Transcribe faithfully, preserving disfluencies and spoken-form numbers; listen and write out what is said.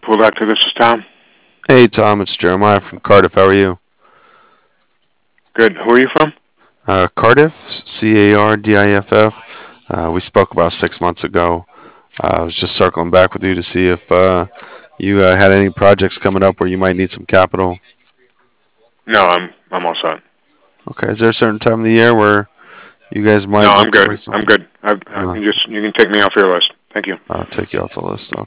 Electric, this is Tom. Hey Tom, it's Jeremiah from Cardiff. How are you? Good. Who are you from? Uh, Cardiff, C A R D I F F. Uh, we spoke about six months ago. Uh, I was just circling back with you to see if uh, you uh, had any projects coming up where you might need some capital. No, I'm I'm all set. Okay, is there a certain time of the year where you guys No, might I'm look to good. bring I'm something? good. I, I No, you just you can take me off your list. Thank you. I'll take you off the list.